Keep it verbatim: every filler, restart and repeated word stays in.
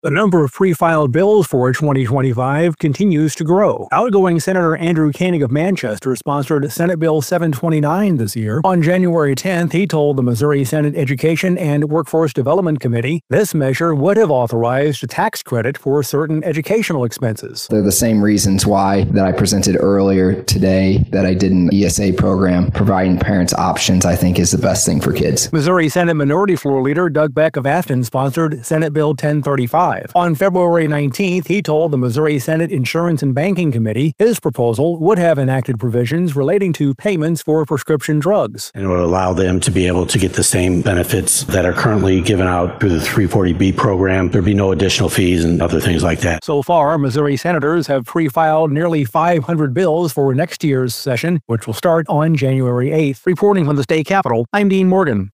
The number of pre-filed bills for twenty twenty-five continues to grow. Outgoing Senator Andrew Koenig of Manchester sponsored Senate Bill seven twenty-nine this year. On January tenth, he told the Missouri Senate Education and Workforce Development Committee this measure would have authorized a tax credit for certain educational expenses. They're the same reasons why that I presented earlier today that I did an E S A program. Providing parents options, I think, is the best thing for kids. Missouri Senate Minority Floor Leader Doug Beck of Afton sponsored Senate Bill ten thirty-five. On February nineteenth, he told the Missouri Senate Insurance and Banking Committee his proposal would have enacted provisions relating to payments for prescription drugs. And it would allow them to be able to get the same benefits that are currently given out through the three forty B program. There'd be no additional fees and other things like that. So far, Missouri senators have pre-filed nearly five hundred bills for next year's session, which will start on January eighth. Reporting from the state capitol, I'm Dean Morgan.